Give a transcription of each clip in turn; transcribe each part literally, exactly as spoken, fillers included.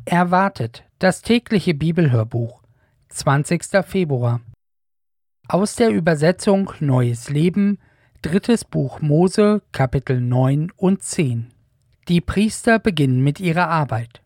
Erwartet, das tägliche Bibelhörbuch, zwanzigster Februar. Aus der Übersetzung Neues Leben, drittes Buch Mose, Kapitel neun und zehn. Die Priester beginnen mit ihrer Arbeit.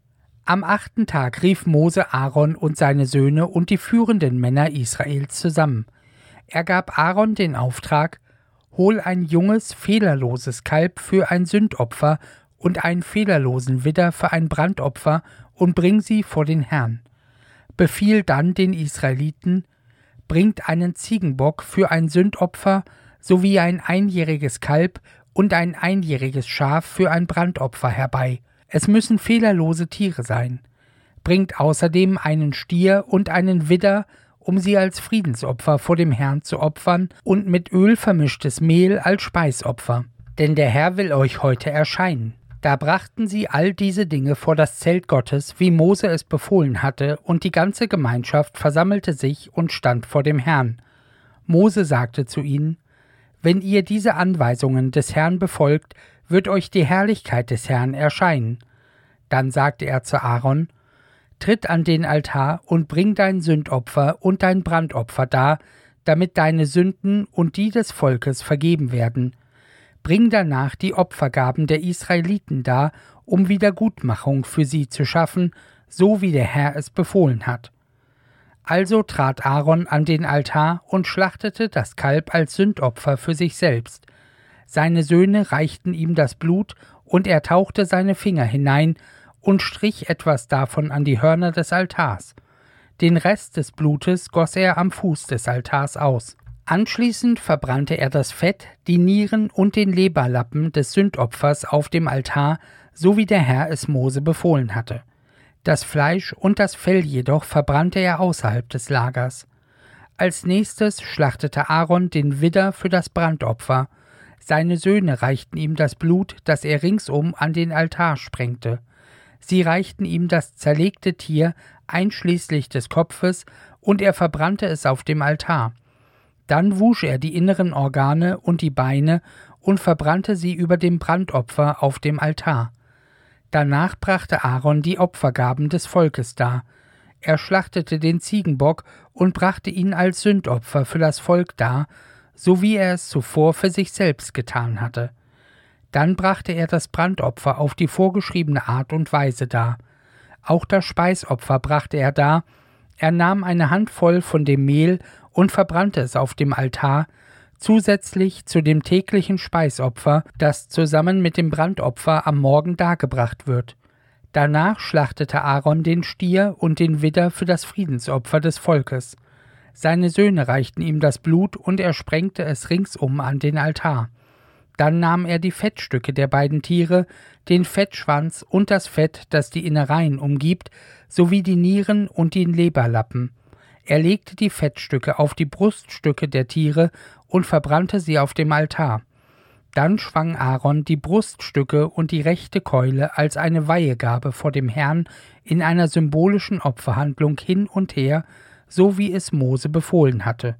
Am achten Tag rief Mose Aaron und seine Söhne und die führenden Männer Israels zusammen. Er gab Aaron den Auftrag: Hol ein junges, fehlerloses Kalb für ein Sündopfer und einen fehlerlosen Widder für ein Brandopfer und bring sie vor den Herrn. Befiehl dann den Israeliten: Bringt einen Ziegenbock für ein Sündopfer sowie ein einjähriges Kalb und ein einjähriges Schaf für ein Brandopfer herbei. Es müssen fehlerlose Tiere sein. Bringt außerdem einen Stier und einen Widder, um sie als Friedensopfer vor dem Herrn zu opfern, und mit Öl vermischtes Mehl als Speisopfer. Denn der Herr will euch heute erscheinen. Da brachten sie all diese Dinge vor das Zelt Gottes, wie Mose es befohlen hatte, und die ganze Gemeinschaft versammelte sich und stand vor dem Herrn. Mose sagte zu ihnen: Wenn ihr diese Anweisungen des Herrn befolgt, wird euch die Herrlichkeit des Herrn erscheinen. Dann sagte er zu Aaron: Tritt an den Altar und bring dein Sündopfer und dein Brandopfer dar, damit deine Sünden und die des Volkes vergeben werden. Bring danach die Opfergaben der Israeliten dar, um Wiedergutmachung für sie zu schaffen, so wie der Herr es befohlen hat. Also trat Aaron an den Altar und schlachtete das Kalb als Sündopfer für sich selbst. Seine Söhne reichten ihm das Blut, und er tauchte seine Finger hinein und strich etwas davon an die Hörner des Altars. Den Rest des Blutes goss er am Fuß des Altars aus. Anschließend verbrannte er das Fett, die Nieren und den Leberlappen des Sündopfers auf dem Altar, so wie der Herr es Mose befohlen hatte. Das Fleisch und das Fell jedoch verbrannte er außerhalb des Lagers. Als nächstes schlachtete Aaron den Widder für das Brandopfer. Seine Söhne reichten ihm das Blut, das er ringsum an den Altar sprengte. Sie reichten ihm das zerlegte Tier, einschließlich des Kopfes, und er verbrannte es auf dem Altar. Dann wusch er die inneren Organe und die Beine und verbrannte sie über dem Brandopfer auf dem Altar. Danach brachte Aaron die Opfergaben des Volkes dar. Er schlachtete den Ziegenbock und brachte ihn als Sündopfer für das Volk dar, so wie er es zuvor für sich selbst getan hatte. Dann brachte er das Brandopfer auf die vorgeschriebene Art und Weise dar. Auch das Speisopfer brachte er dar. Er nahm eine Handvoll von dem Mehl und verbrannte es auf dem Altar, zusätzlich zu dem täglichen Speisopfer, das zusammen mit dem Brandopfer am Morgen dargebracht wird. Danach schlachtete Aaron den Stier und den Widder für das Friedensopfer des Volkes. Seine Söhne reichten ihm das Blut, und er sprengte es ringsum an den Altar. Dann nahm er die Fettstücke der beiden Tiere, den Fettschwanz und das Fett, das die Innereien umgibt, sowie die Nieren und den Leberlappen. Er legte die Fettstücke auf die Bruststücke der Tiere und verbrannte sie auf dem Altar. Dann schwang Aaron die Bruststücke und die rechte Keule als eine Weihegabe vor dem Herrn in einer symbolischen Opferhandlung hin und her, so wie es Mose befohlen hatte.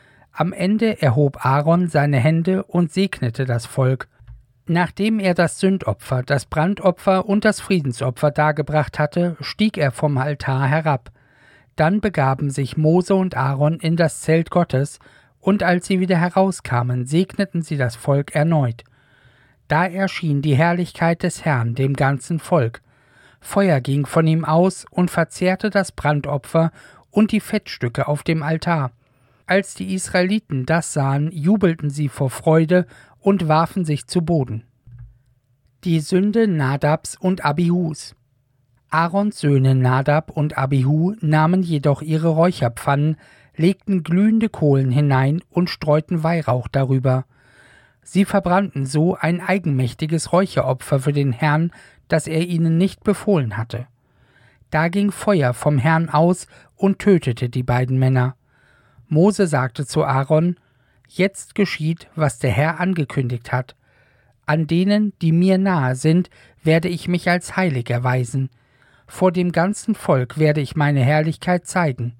Am Ende erhob Aaron seine Hände und segnete das Volk. Nachdem er das Sündopfer, das Brandopfer und das Friedensopfer dargebracht hatte, stieg er vom Altar herab. Dann begaben sich Mose und Aaron in das Zelt Gottes, und als sie wieder herauskamen, segneten sie das Volk erneut. Da erschien die Herrlichkeit des Herrn dem ganzen Volk. Feuer ging von ihm aus und verzehrte das Brandopfer und die Fettstücke auf dem Altar. Als die Israeliten das sahen, jubelten sie vor Freude und warfen sich zu Boden. Die Sünde Nadabs und Abihus. Aarons Söhne Nadab und Abihu nahmen jedoch ihre Räucherpfannen, legten glühende Kohlen hinein und streuten Weihrauch darüber. Sie verbrannten so ein eigenmächtiges Räucheropfer für den Herrn, das er ihnen nicht befohlen hatte. Da ging Feuer vom Herrn aus und tötete die beiden Männer. Mose sagte zu Aaron: Jetzt geschieht, was der Herr angekündigt hat. An denen, die mir nahe sind, werde ich mich als heilig erweisen. Vor dem ganzen Volk werde ich meine Herrlichkeit zeigen.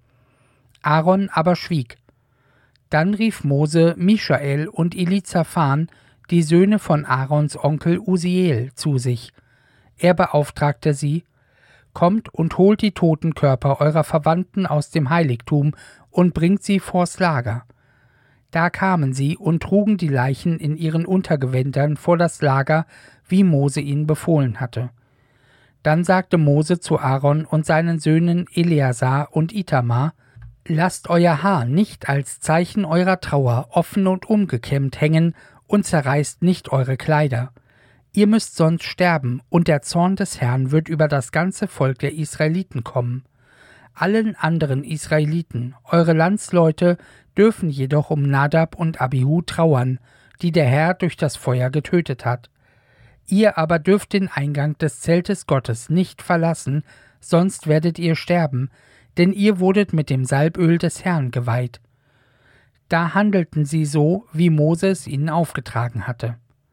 Aaron aber schwieg. Dann rief Mose Mischael und Elizaphan, die Söhne von Aarons Onkel Usiel, zu sich. Er beauftragte sie: kommt und holt die toten Körper eurer Verwandten aus dem Heiligtum und bringt sie vors Lager. Da kamen sie und trugen die Leichen in ihren Untergewändern vor das Lager, wie Mose ihnen befohlen hatte. Dann sagte Mose zu Aaron und seinen Söhnen Eleazar und Itamar: Lasst euer Haar nicht als Zeichen eurer Trauer offen und umgekämmt hängen und zerreißt nicht eure Kleider. Ihr müsst sonst sterben, und der Zorn des Herrn wird über das ganze Volk der Israeliten kommen. Allen anderen Israeliten, eure Landsleute, dürfen jedoch um Nadab und Abihu trauern, die der Herr durch das Feuer getötet hat. Ihr aber dürft den Eingang des Zeltes Gottes nicht verlassen, sonst werdet ihr sterben, denn ihr wurdet mit dem Salböl des Herrn geweiht. Da handelten sie so, wie Mose es ihnen aufgetragen hatte.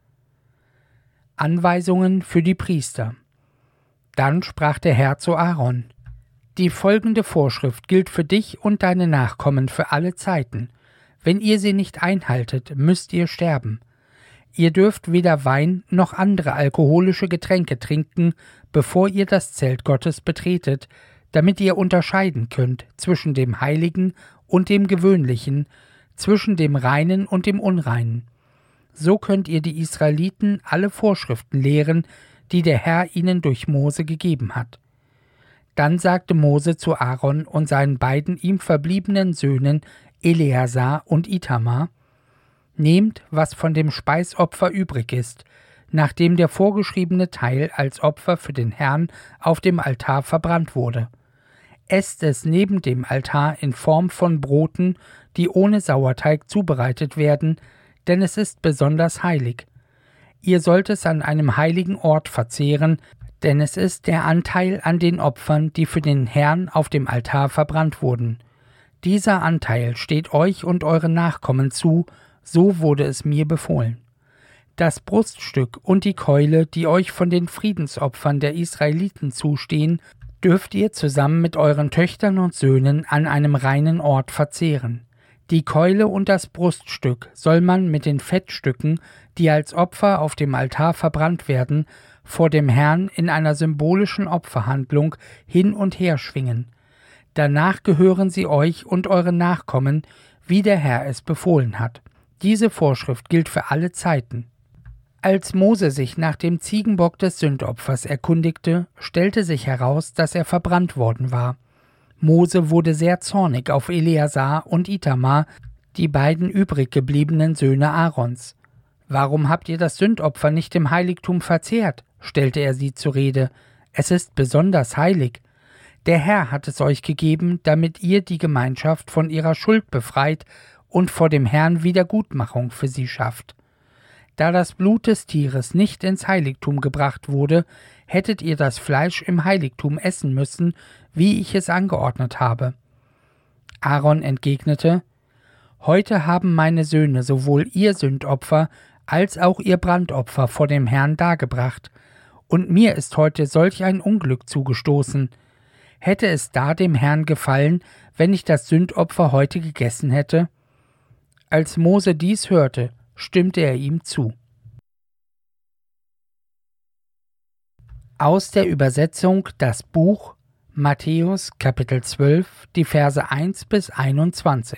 Anweisungen für die Priester. Dann sprach der Herr zu Aaron: Die folgende Vorschrift gilt für dich und deine Nachkommen für alle Zeiten. Wenn ihr sie nicht einhaltet, müsst ihr sterben. Ihr dürft weder Wein noch andere alkoholische Getränke trinken, bevor ihr das Zelt Gottes betretet, damit ihr unterscheiden könnt zwischen dem Heiligen und dem Gewöhnlichen, zwischen dem Reinen und dem Unreinen. So könnt ihr die Israeliten alle Vorschriften lehren, die der Herr ihnen durch Mose gegeben hat. Dann sagte Mose zu Aaron und seinen beiden ihm verbliebenen Söhnen Eleazar und Itamar: Nehmt, was von dem Speisopfer übrig ist, nachdem der vorgeschriebene Teil als Opfer für den Herrn auf dem Altar verbrannt wurde. Esst es neben dem Altar in Form von Broten, die ohne Sauerteig zubereitet werden, denn es ist besonders heilig. Ihr sollt es an einem heiligen Ort verzehren, denn es ist der Anteil an den Opfern, die für den Herrn auf dem Altar verbrannt wurden. Dieser Anteil steht euch und euren Nachkommen zu, so wurde es mir befohlen. Das Bruststück und die Keule, die euch von den Friedensopfern der Israeliten zustehen, dürft ihr zusammen mit euren Töchtern und Söhnen an einem reinen Ort verzehren. Die Keule und das Bruststück soll man mit den Fettstücken, die als Opfer auf dem Altar verbrannt werden, vor dem Herrn in einer symbolischen Opferhandlung hin und her schwingen. Danach gehören sie euch und euren Nachkommen, wie der Herr es befohlen hat. Diese Vorschrift gilt für alle Zeiten. Als Mose sich nach dem Ziegenbock des Sündopfers erkundigte, stellte sich heraus, dass er verbrannt worden war. Mose wurde sehr zornig auf Eleazar und Itamar, die beiden übrig gebliebenen Söhne Aarons. »Warum habt ihr das Sündopfer nicht im Heiligtum verzehrt?« stellte er sie zur Rede. »Es ist besonders heilig. Der Herr hat es euch gegeben, damit ihr die Gemeinschaft von ihrer Schuld befreit und vor dem Herrn Wiedergutmachung für sie schafft. Da das Blut des Tieres nicht ins Heiligtum gebracht wurde, hättet ihr das Fleisch im Heiligtum essen müssen, wie ich es angeordnet habe.« Aaron entgegnete: »Heute haben meine Söhne sowohl ihr Sündopfer als auch ihr Brandopfer vor dem Herrn dargebracht, und mir ist heute solch ein Unglück zugestoßen. Hätte es da dem Herrn gefallen, wenn ich das Sündopfer heute gegessen hätte?« Als Mose dies hörte, stimmte er ihm zu. Aus der Übersetzung das Buch Matthäus Kapitel zwölf, die Verse eins bis einundzwanzig.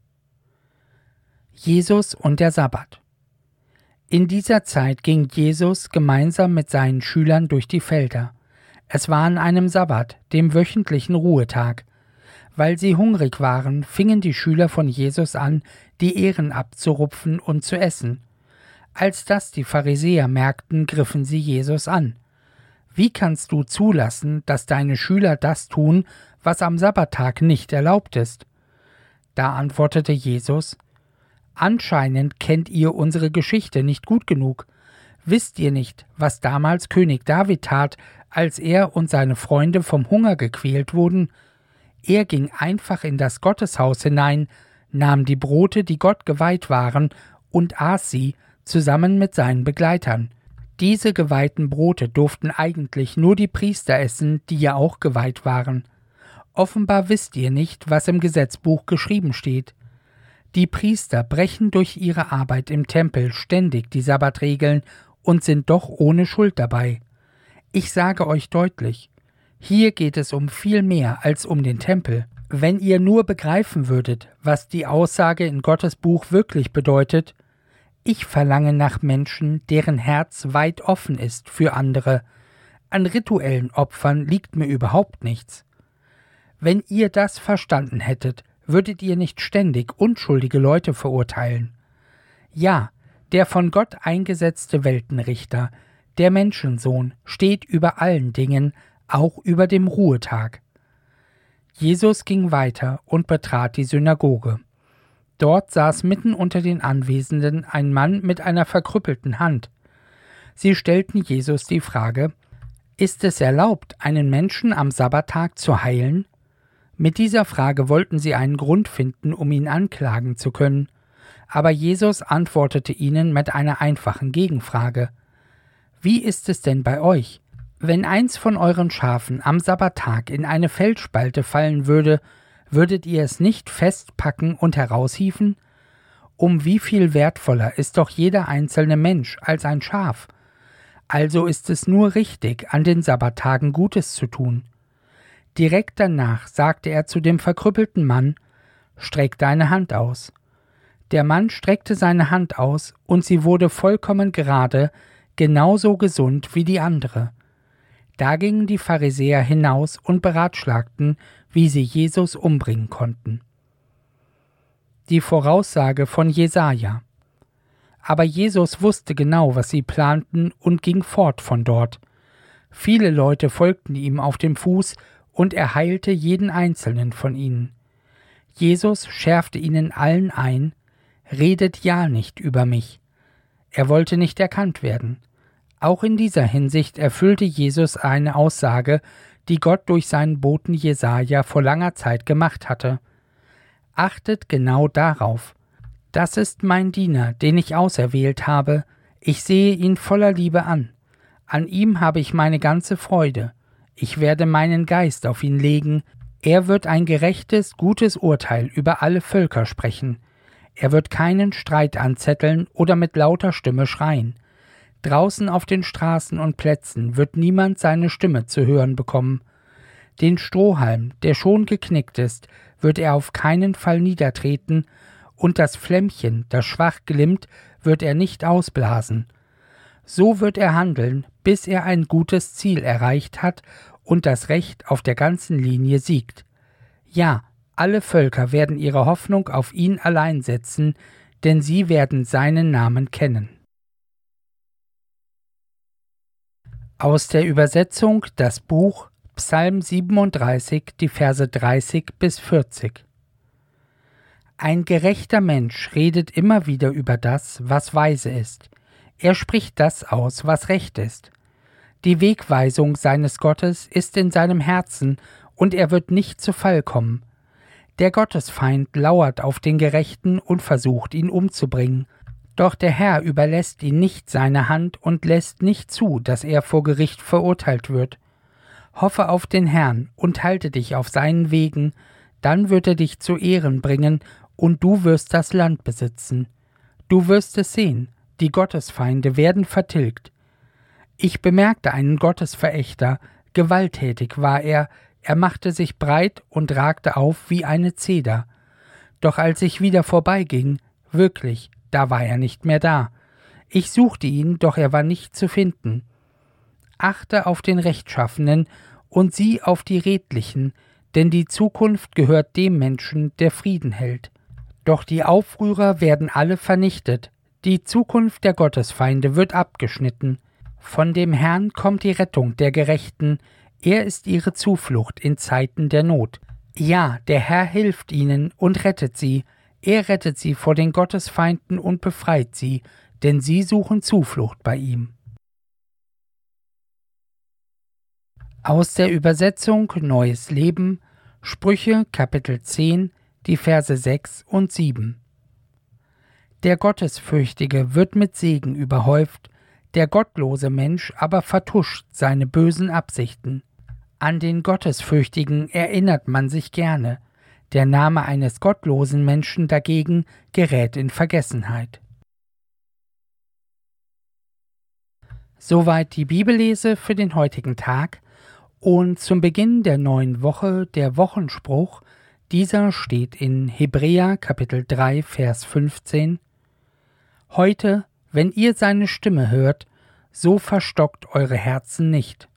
Jesus und der Sabbat. In dieser Zeit ging Jesus gemeinsam mit seinen Schülern durch die Felder. Es war an einem Sabbat, dem wöchentlichen Ruhetag. Weil sie hungrig waren, fingen die Schüler von Jesus an, die Ähren abzurupfen und zu essen. Als das die Pharisäer merkten, griffen sie Jesus an. »Wie kannst du zulassen, dass deine Schüler das tun, was am Sabbattag nicht erlaubt ist?« Da antwortete Jesus: »Anscheinend kennt ihr unsere Geschichte nicht gut genug. Wisst ihr nicht, was damals König David tat, als er und seine Freunde vom Hunger gequält wurden? Er ging einfach in das Gotteshaus hinein, nahm die Brote, die Gott geweiht waren, und aß sie, zusammen mit seinen Begleitern. Diese geweihten Brote durften eigentlich nur die Priester essen, die ja auch geweiht waren. Offenbar wisst ihr nicht, was im Gesetzbuch geschrieben steht. Die Priester brechen durch ihre Arbeit im Tempel ständig die Sabbatregeln und sind doch ohne Schuld dabei. Ich sage euch deutlich: Hier geht es um viel mehr als um den Tempel. Wenn ihr nur begreifen würdet, was die Aussage in Gottes Buch wirklich bedeutet: Ich verlange nach Menschen, deren Herz weit offen ist für andere. An rituellen Opfern liegt mir überhaupt nichts. Wenn ihr das verstanden hättet, würdet ihr nicht ständig unschuldige Leute verurteilen. Ja, der von Gott eingesetzte Weltenrichter, der Menschensohn, steht über allen Dingen, auch über dem Ruhetag. Jesus ging weiter und betrat die Synagoge. Dort saß mitten unter den Anwesenden ein Mann mit einer verkrüppelten Hand. Sie stellten Jesus die Frage: Ist es erlaubt, einen Menschen am Sabbattag zu heilen? Mit dieser Frage wollten sie einen Grund finden, um ihn anklagen zu können. Aber Jesus antwortete ihnen mit einer einfachen Gegenfrage: Wie ist es denn bei euch? Wenn eins von euren Schafen am Sabbattag in eine Felsspalte fallen würde, würdet ihr es nicht festpacken und heraushieven? Um wie viel wertvoller ist doch jeder einzelne Mensch als ein Schaf? Also ist es nur richtig, an den Sabbattagen Gutes zu tun. Direkt danach sagte er zu dem verkrüppelten Mann: Streck deine Hand aus. Der Mann streckte seine Hand aus, und sie wurde vollkommen gerade, genauso gesund wie die andere. Da gingen die Pharisäer hinaus und beratschlagten, wie sie Jesus umbringen konnten. Die Voraussage von Jesaja. Aber Jesus wusste genau, was sie planten, und ging fort von dort. Viele Leute folgten ihm auf dem Fuß, und er heilte jeden einzelnen von ihnen. Jesus schärfte ihnen allen ein: Redet ja nicht über mich. Er wollte nicht erkannt werden. Auch in dieser Hinsicht erfüllte Jesus eine Aussage, die Gott durch seinen Boten Jesaja vor langer Zeit gemacht hatte. Achtet genau darauf. Das ist mein Diener, den ich auserwählt habe. Ich sehe ihn voller Liebe an. An ihm habe ich meine ganze Freude. Ich werde meinen Geist auf ihn legen. Er wird ein gerechtes, gutes Urteil über alle Völker sprechen. Er wird keinen Streit anzetteln oder mit lauter Stimme schreien. Draußen auf den Straßen und Plätzen wird niemand seine Stimme zu hören bekommen. Den Strohhalm, der schon geknickt ist, wird er auf keinen Fall niedertreten, und das Flämmchen, das schwach glimmt, wird er nicht ausblasen. So wird er handeln, bis er ein gutes Ziel erreicht hat und das Recht auf der ganzen Linie siegt. Ja, alle Völker werden ihre Hoffnung auf ihn allein setzen, denn sie werden seinen Namen kennen. Aus der Übersetzung das Buch Psalm siebenunddreißig, die Verse dreißig bis vierzig. Ein gerechter Mensch redet immer wieder über das, was weise ist. Er spricht das aus, was recht ist. Die Wegweisung seines Gottes ist in seinem Herzen, und er wird nicht zu Fall kommen. Der Gottesfeind lauert auf den Gerechten und versucht, ihn umzubringen. Doch der Herr überlässt ihn nicht seiner Hand und lässt nicht zu, dass er vor Gericht verurteilt wird. Hoffe auf den Herrn und halte dich auf seinen Wegen, dann wird er dich zu Ehren bringen, und du wirst das Land besitzen. Du wirst es sehen, die Gottesfeinde werden vertilgt. Ich bemerkte einen Gottesverächter, gewalttätig war er, er machte sich breit und ragte auf wie eine Zeder. Doch als ich wieder vorbeiging, wirklich, da war er nicht mehr da. Ich suchte ihn, doch er war nicht zu finden. Achte auf den Rechtschaffenen und sieh auf die Redlichen, denn die Zukunft gehört dem Menschen, der Frieden hält. Doch die Aufrührer werden alle vernichtet, die Zukunft der Gottesfeinde wird abgeschnitten. Von dem Herrn kommt die Rettung der Gerechten, er ist ihre Zuflucht in Zeiten der Not. Ja, der Herr hilft ihnen und rettet sie, er rettet sie vor den Gottesfeinden und befreit sie, denn sie suchen Zuflucht bei ihm. Aus der Übersetzung Neues Leben, Sprüche Kapitel zehn, die Verse sechs und sieben. Der Gottesfürchtige wird mit Segen überhäuft, der gottlose Mensch aber vertuscht seine bösen Absichten. An den Gottesfürchtigen erinnert man sich gerne, der Name eines gottlosen Menschen dagegen gerät in Vergessenheit. Soweit die Bibellese für den heutigen Tag, Und zum Beginn der neuen Woche der Wochenspruch, dieser steht in Hebräer Kapitel drei, Vers fünfzehn. Heute, wenn ihr seine Stimme hört, so verstockt eure Herzen nicht.